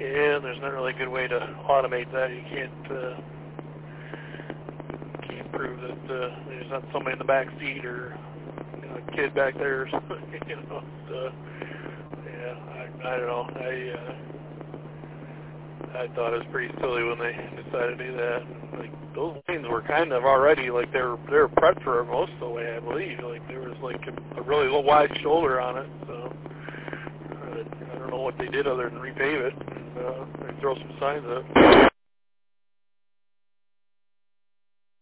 Yeah, there's not really a good way to automate that. You can't prove that there's not somebody in the back seat or a kid back there or something. Yeah, I don't know. I thought it was pretty silly when they decided to do that. Like, those lanes were kind of already, like, they were prepped for most of the way, I believe. Like, there was, like, a really wide shoulder on it, so I don't know what they did other than repave it and throw some signs up.